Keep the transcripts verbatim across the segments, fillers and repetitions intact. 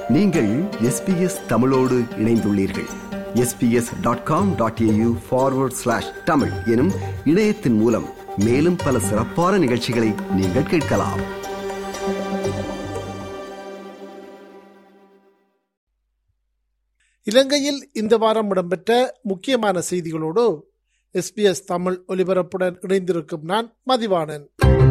நீங்கள் S B S தமிழோடு இணைந்துள்ளீர்கள். S B S dot com dot A U forward slash Tamil எனும் இணையத்தின் மூலம் மேலும் பல சிறப்பான நிகழ்ச்சிகளை நீங்கள் கேட்கலாம். இலங்கையில் இந்த வாரம் இடம்பெற்ற முக்கியமான செய்திகளோடு எஸ் பி எஸ் தமிழ் ஒலிபரப்புடன் இணைந்திருக்கும் நான் மதிவாணன்.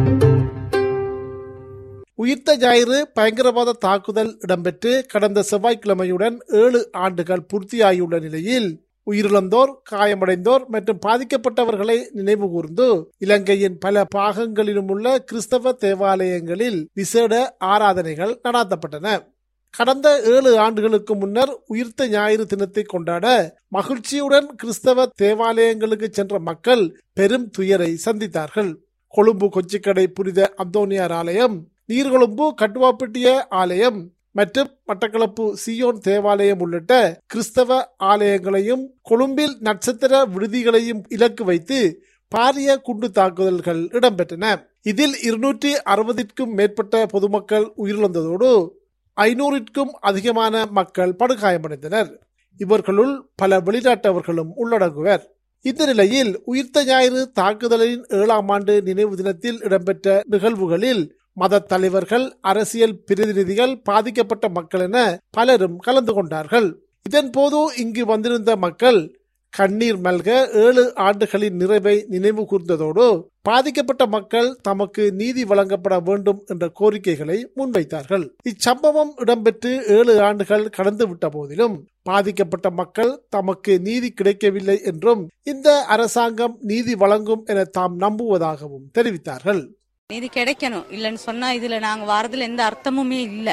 உயிர்த்த ஞாயிறு பயங்கரவாத தாக்குதல் இடம்பெற்று கடந்த செவ்வாய்க்கிழமையுடன் ஏழு ஆண்டுகள் பூர்த்தியாகியுள்ள நிலையில் உயிரிழந்தோர், காயமடைந்தோர் மற்றும் பாதிக்கப்பட்டவர்களை நினைவு கூர்ந்து இலங்கையின் பல பாகங்களிலும் உள்ள கிறிஸ்தவ தேவாலயங்களில் விசேட ஆராதனைகள் நடாத்தப்பட்டன. கடந்த ஏழு ஆண்டுகளுக்கு முன்னர் உயிர்த்த ஞாயிறு தினத்தை கொண்டாட மகிழ்ச்சியுடன் கிறிஸ்தவ தேவாலயங்களுக்கு சென்ற மக்கள் பெரும் துயரை சந்தித்தார்கள். கொழும்பு கொச்சிக்கடை புனித அந்தோனியார் ஆலயம், நீர்கொழும்பு கட்டுவாப்பட்டிய ஆலயம் மற்றும் மட்டக்களப்பு சியோன் தேவாலயம் உள்ளிட்ட கிறிஸ்தவ ஆலயங்களையும் கொழும்பில் நட்சத்திர விடுதிகளையும் இலக்கு வைத்து பாரிய குண்டு தாக்குதல்கள் இடம்பெற்றன. இதில் இருநூற்றி அறுபதிற்கும் மேற்பட்ட பொதுமக்கள் உயிரிழந்ததோடு ஐநூறுக்கும் அதிகமான மக்கள் படுகாயமடைந்தனர். இவர்களுள் பல வெளிநாட்டவர்களும் உள்ளடங்குவர். இந்த நிலையில் உயிர்த்த ஞாயிறு தாக்குதலின் ஏழாம் ஆண்டு நினைவு தினத்தில் இடம்பெற்ற நிகழ்வுகளில் மத தலைவர்கள், அரசியல் பிரதிநிதிகள், பாதிக்கப்பட்ட மக்கள் என பலரும் கலந்து கொண்டார்கள். இதன் போது இங்கு வந்திருந்த மக்கள் கண்ணீர் மல்க ஏழு ஆண்டுகளின் நிறைவை நினைவு கூர்ந்ததோடு பாதிக்கப்பட்ட மக்கள் தமக்கு நீதி வழங்கப்பட வேண்டும் என்ற கோரிக்கைகளை முன்வைத்தார்கள். இச்சம்பவம் இடம்பெற்று ஏழு ஆண்டுகள் கடந்து விட்ட போதிலும் பாதிக்கப்பட்ட மக்கள் தமக்கு நீதி கிடைக்கவில்லை என்றும் இந்த அரசாங்கம் நீதி வழங்கும் என தாம் நம்புவதாகவும் தெரிவித்தார்கள். நீதி கிடைக்கணும் இல்லன்னு சொன்னா இதுல நாங்க வாரத்துல எந்த அர்த்தமுமே இல்ல.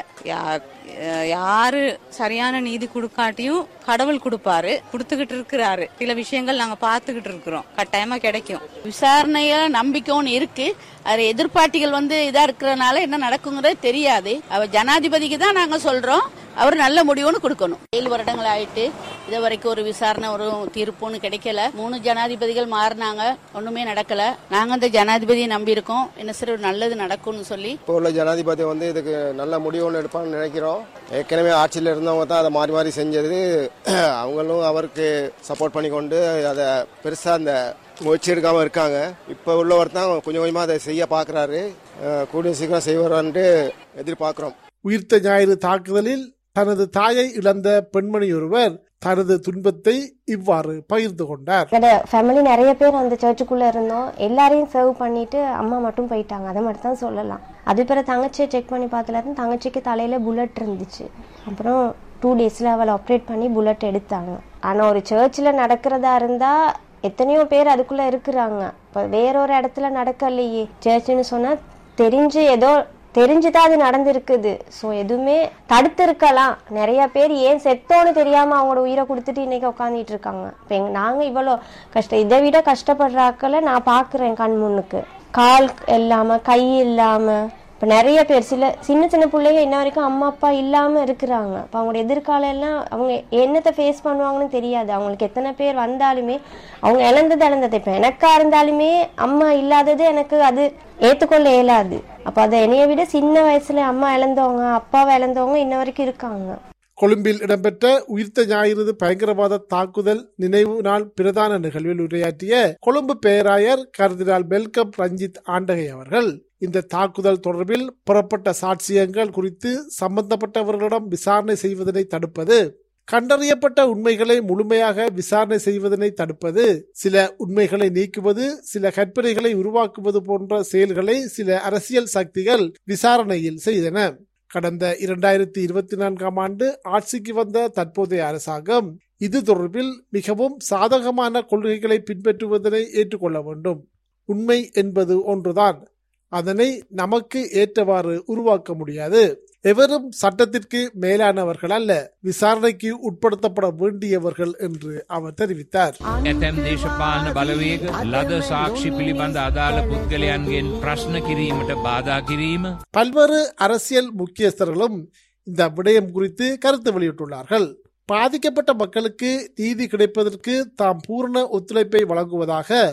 யாரு சரியான நீதி கொடுக்காட்டியும் கடவுள் கொடுப்பாரு, கொடுத்துக்கிட்டு இருக்கிறாரு. சில விஷயங்கள் நாங்க பாத்துக்கிட்டு இருக்கிறோம், கட்டாயமா கிடைக்கும். விசாரணைய நம்பிக்கைன்னு இருக்கு. அது எதிர்பார்ட்டிகள் வந்து இதா இருக்கிறதுனால என்ன நடக்குங்கிறது தெரியாது. அவ ஜனாதிபதிக்கு தான் நாங்க சொல்றோம், அவர் நல்ல முடிவுன்னு கொடுக்கணும். ஏழு வருடங்கள் ஆயிட்டு இது வரைக்கும் ஒரு விசாரணை, ஒரு தீர்ப்புன்னு கிடைக்கல. மூணு ஜனாதிபதிகள் மாறினாங்க, ஒண்ணுமே நடக்கல. நாங்க அந்த ஜனாதிபதியை நம்பி இருக்கோம், என்ன சரி நல்லது நடக்கும்னு சொல்லி. இப்போ உள்ள ஜனாதிபதி வந்து இதுக்கு நல்ல முடிவுன்னு எடுப்பான்னு நினைக்கிறோம். ஏற்கனவே ஆட்சியில் இருந்தவங்க தான் அதை மாறி மாறி செஞ்சது. அவங்களும் அவருக்கு சப்போர்ட் பண்ணி கொண்டு அதை பெருசா அந்த முயற்சி எடுக்காம இருக்காங்க. இப்ப உள்ளவர் தான் கொஞ்சம் கொஞ்சமா அதை செய்ய பாக்குறாரு. கூடிய சீக்கிரம் செய்வார்னு எதிர்பார்க்கிறோம். உயிர்த்த ஞாயிறு தாக்குதலில் தனது தாயை இழந்த பெண்மணி ஒருவர் தனது துன்பத்தை இவ்வாறு பகிர்ந்து கொண்டார். ஃபேமிலி நிறைய பேர் அந்த சர்ச்சுக்குள்ள இருந்தோம். எல்லாரையும் சர்வ் பண்ணிட்டு அம்மா மட்டும் போயிட்டாங்க. அதை மட்டும் தான் சொல்லலாம். அது பிறகு தங்கச்சியை செக் பண்ணி பார்த்ததுல தங்கச்சிக்கு தலையில புல்லட் இருந்துச்சு. அப்புறம் டூ டேஸ்ல அவளை ஆப்ரேட் பண்ணி புல்லட் எடுத்தாங்க. ஆனா ஒரு சர்ச்சில் நடக்கிறதா இருந்தா எத்தனையோ பேர் அதுக்குள்ள இருக்கிறாங்க. இப்போ வேறொரு இடத்துல நடக்கலையே. சர்ச்சுன்னு சொன்னா தெரிஞ்சு ஏதோ தெரிஞ்சுதான் அது நடந்திருக்குது. ஸோ எதுவுமே தடுத்து இருக்கலாம். நிறைய பேர் ஏன் செத்தோன்னு தெரியாம அவங்களோட உயிரை கொடுத்துட்டு இன்னைக்கு உட்காந்துட்டு இருக்காங்க. இப்போ எங்க நாங்க இவ்வளோ கஷ்டம், இதை விட கஷ்டப்படுறாக்களை நான் பாக்குறேன் கண் முன்னுக்கு. கால் இல்லாம, கை இல்லாம, இப்போ நிறைய பேர் சில சின்ன சின்ன பிள்ளைங்க இன்ன வரைக்கும் அம்மா அப்பா இல்லாம இருக்கிறாங்க. இப்போ அவங்களோட எதிர்காலம் எல்லாம் அவங்க என்னத்தை ஃபேஸ் பண்ணுவாங்கன்னு தெரியாது. அவங்களுக்கு எத்தனை பேர் வந்தாலுமே அவங்க இழந்தது இழந்தது. இப்போ எனக்கா இருந்தாலுமே அம்மா இல்லாதது எனக்கு அது ஏற்றுக்கொள்ள இயலாது. அப்போ அதை என்னைய விட சின்ன வயசுல அம்மா இழந்தவங்க, அப்பாவை இழந்தவங்க இன்ன வரைக்கும் இருக்காங்க. கொழும்பில் இடம்பெற்ற உயிர்த்த ஞாயிறு பயங்கரவாத தாக்குதல் நினைவு நாள் பிரதான நிகழ்வில் உரையாற்றிய கொழும்பு பேராயர் கர்தினால் பெல்கம் ரஞ்சித் ஆண்டகை அவர்கள் இந்த தாக்குதல் தொடர்பில் புறப்பட்ட சாட்சியங்கள் குறித்து சம்பந்தப்பட்டவர்களிடம் விசாரணை செய்வதனை தடுப்பது, கண்டறியப்பட்ட உண்மைகளை முழுமையாக விசாரணை செய்வதனை தடுப்பது, சில உண்மைகளை நீக்குவது, சில கற்பனைகளை உருவாக்குவது போன்ற செயல்களை சில அரசியல் சக்திகள் விசாரணையில் செய்தன. கடந்த இரண்டாயிரத்தி இருபத்தி நான்காம் ஆண்டு ஆட்சிக்கு வந்த தற்போதைய அரசாங்கம் இது தொடர்பில் மிகவும் சாதகமான கொள்கைகளை பின்பற்றுவதனை ஏற்றுக்கொள்ள வேண்டும். உண்மை என்பது ஒன்றுதான், அதனை நமக்கு ஏற்றவாறு உருவாக்க முடியாது. எவரும் சட்டத்திற்கு மேலானவர்கள் அல்ல, விசாரணைக்கு உட்படுத்தப்பட வேண்டியவர்கள் என்று அவர் தெரிவித்தார். ඇතැම් දේශපාලන බලවේග ලද සාක්ෂි පිළිබඳ අදාළ පුද්ගලයන්ගෙන් ප්‍රශ්න කිරීමට බාධා කිරීම. பல்வேறு அரசியல் முக்கியஸ்தர்களும் இந்த விடயம் குறித்து கருத்து வெளியிட்டுள்ளார்கள். பாதிக்கப்பட்ட மக்களுக்கு நீதி கிடைப்பதற்கு தாம் பூரண ஒத்துழைப்பை வழங்குவதாக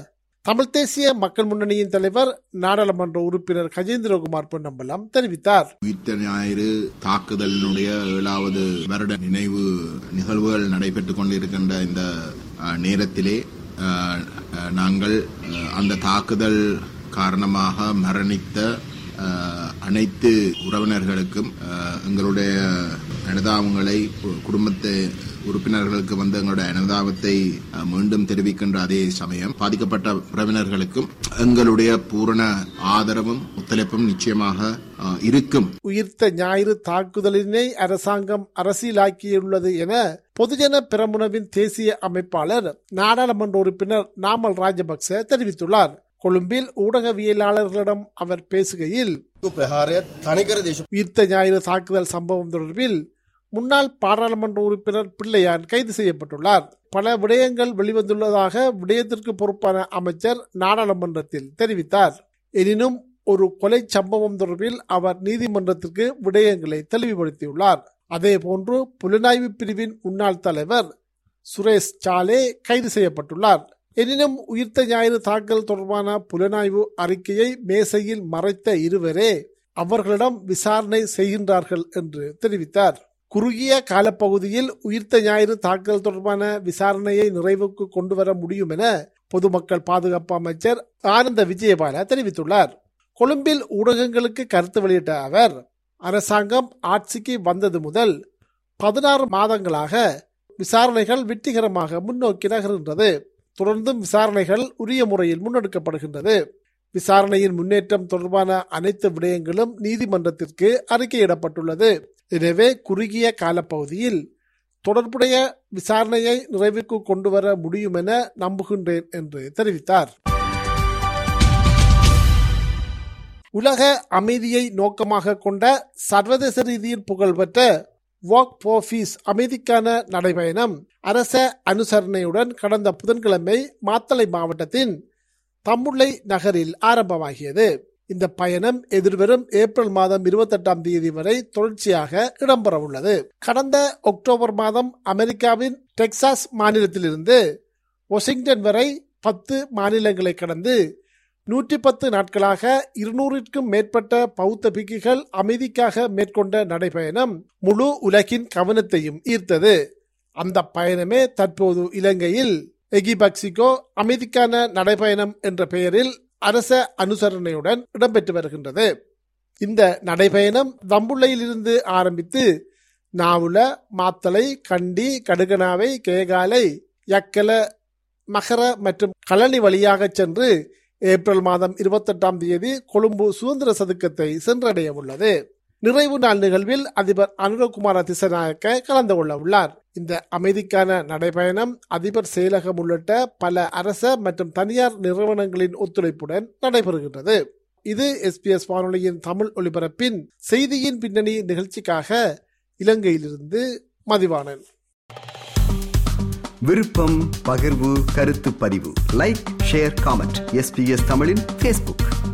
தமிழ் தேசிய மக்கள் முன்னணியின் தலைவர் நாடாளுமன்ற உறுப்பினர் கஜேந்திரகுமார் பொன்னம்பலம் தெரிவித்தார். உயிர்த்த ஞாயிறு தாக்குதலினுடைய ஏழாவது வருட நினைவு நிகழ்வுகள் நடைபெற்றுக் கொண்டிருக்கின்ற இந்த நேரத்திலே நாங்கள் அந்த தாக்குதல் காரணமாக மரணித்த அனைத்து உறவினர்களுக்கும் எங்களுடைய அனுதாபங்களை, குடும்பத்தை உறுப்பினர்களுக்கு வந்து எங்களுடைய அனுதாபத்தை மீண்டும் தெரிவிக்கின்ற அதே சமயம் பாதிக்கப்பட்ட உறவினர்களுக்கும் எங்களுடைய பூரண ஆதரவும் ஒத்துழைப்பும் நிச்சயமாக இருக்கும். உயிர்த்த ஞாயிறு தாக்குதலினை அரசாங்கம் அரசியலாக்கியுள்ளது என பொதுஜன பெரமுனவின் தேசிய அமைப்பாளர் நாடாளுமன்ற உறுப்பினர் நாமல் ராஜபக்ச தெரிவித்துள்ளார். கொழும்பில் ஊடகவியலாளர்களிடம் அவர் பேசுகையில், உயிர்த்த ஞாயிறு தாக்குதல் சம்பவம் தொடர்பில் முன்னாள் பாராளுமன்ற உறுப்பினர் பிள்ளையான் கைது செய்யப்பட்டுள்ளார். பல விடயங்கள் வெளிவந்துள்ளதாக விடயத்திற்கு பொறுப்பான அமைச்சர் நாடாளுமன்றத்தில் தெரிவித்தார். எனினும் ஒரு கொலை சம்பவம் தொடர்பில் அவர் நீதிமன்றத்திற்கு விடயங்களை தெளிவுபடுத்தியுள்ளார். அதே போன்று புலனாய்வு பிரிவின் முன்னாள் தலைவர் சுரேஷ் சாலே கைது செய்யப்பட்டுள்ளார். எனினும் உயிர்த்த ஞாயிறு தாக்கல் தொடர்பான புலனாய்வு அறிக்கையை மேசையில் மறைத்த இருவரே அவர்களிடம் விசாரணை செய்கின்றார்கள் என்று தெரிவித்தார். குறுகிய காலப்பகுதியில் உயிர்த்த ஞாயிறு தாக்கல் தொடர்பான விசாரணையை நிறைவுக்கு கொண்டு வர முடியும் என பொதுமக்கள் பாதுகாப்பு அமைச்சர் ஆனந்த விஜயபால தெரிவித்துள்ளார். கொழும்பில் ஊடகங்களுக்கு கருத்து வெளியிட்ட அவர், அரசாங்கம் ஆட்சிக்கு வந்தது முதல் பதினாறு மாதங்களாக விசாரணைகள் வெற்றிகரமாக முன்னோக்கி நகர்கின்றது. தொடர்ந்தும் விசாரணைகள் உரிய முறையில் முன்னெடுக்கப்படுகின்றது. விசாரணையின் முன்னேற்றம் தொடர்பான அனைத்து விடயங்களும் நீதிமன்றத்திற்கு அறிக்கையிடப்பட்டுள்ளது. எனவே குறுகிய காலப்பகுதியில் தொடர்புடைய விசாரணையை நிறைவுக்கு கொண்டு வர முடியும் என நம்புகின்றேன் என்று தெரிவித்தார். உலக அமைதியை நோக்கமாக கொண்ட சர்வதேச ரீதியில் புகழ்பெற்ற வாக் ஃபார் பீஸ் அமைதிக்கான நடைபயணம் அரச அனுசரணையுடன் கடந்த புதன்கிழமை மாத்தளை மாவட்டத்தின் தம்புள்ளை நகரில் ஆரம்பமாகியது. இந்த பயணம் எதிர்வரும் ஏப்ரல் மாதம் இருபத்தி எட்டாம் தேதி வரை தொடர்ச்சியாக இடம்பெற உள்ளது. கடந்த அக்டோபர் மாதம் அமெரிக்காவின் டெக்சாஸ் மாநிலத்திலிருந்து வாஷிங்டன் வரை பத்து மாநிலங்களை கடந்து நூற்றி பத்து நாட்களாக இருநூறுக்கும் மேற்பட்ட பௌத்த பிக்குகள் அமைதிக்காக மேற்கொண்ட நடைபயணம் முழு உலகின் கவனத்தையும் ஈர்த்தது. அந்த பயணமே தற்போது இலங்கையில் எகிபக்சிகோ அமைதிக்கான நடைபயணம் என்ற பெயரில் அரச அனுசரணையுடன் இடம்பெற்று வருகின்றது. இந்த நடைபயணம் தம்புள்ளையிலிருந்து ஆரம்பித்து நாவுல, மாத்தளை, கண்டி, கடுகனாவை, கேகாலை, யக்கல, மகர மற்றும் களனி வழியாக சென்று ஏப்ரல் மாதம் இருபத்தி எட்டாம் தேதி கொழும்பு சுதந்திர சதுக்கத்தை சென்றடைய உள்ளது. நிறைவு நாள் நிகழ்வில் அதிபர் அனுரகுமார திசநாயக்க கலந்து கொள்ள உள்ளார். இந்த அமைதிக்கான நடைபயணம் அதிபர் செயலகம் உள்ளிட்ட பல அரச மற்றும் தனியார் நிறுவனங்களின் ஒத்துழைப்புடன் நடைபெறுகின்றது. இது எஸ்பிஎஸ் வானொலியின் தமிழ் ஒலிபரப்பின் செய்தியின் பின்னணி நிகழ்ச்சிக்காக இலங்கையிலிருந்து மதிவாணன். விருப்பம், பகிர்வு, கருத்து பதிவு, லைக், ஷேர், காமெண்ட். எஸ்பிஎஸ் தமிழின் ஃபேஸ்புக்.